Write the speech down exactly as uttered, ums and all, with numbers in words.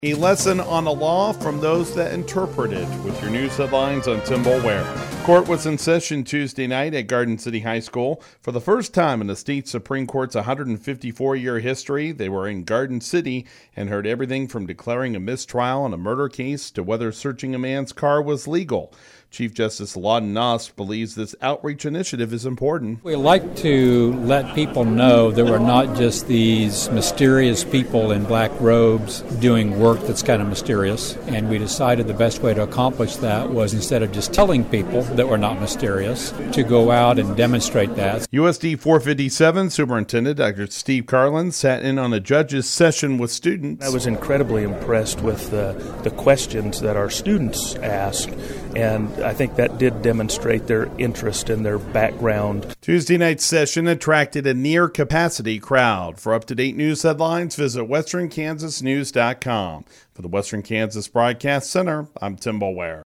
A lesson on the law from those that interpret it, with your news headlines on Tim Boulware. Court was in session Tuesday night at Garden City High School. For the first time in the state Supreme Court's one hundred fifty-four year history, they were in Garden City and heard everything from declaring a mistrial on a murder case to whether searching a man's car was legal. Chief Justice Lawton Nuss believes this outreach initiative is important. We like to let people know that we're not just these mysterious people in black robes doing work that's kind of mysterious, and we decided the best way to accomplish that was, instead of just telling people that we're not mysterious, to go out and demonstrate that. U S D four fifty-seven Superintendent Doctor Steve Carlin sat in on a judge's session with students. I was incredibly impressed with the, the questions that our students asked, and I think that did demonstrate their interest in their background. Tuesday night's session attracted a near-capacity crowd. For up-to-date news headlines, visit western kansas news dot com. For the Western Kansas Broadcast Center, I'm Tim Boulware.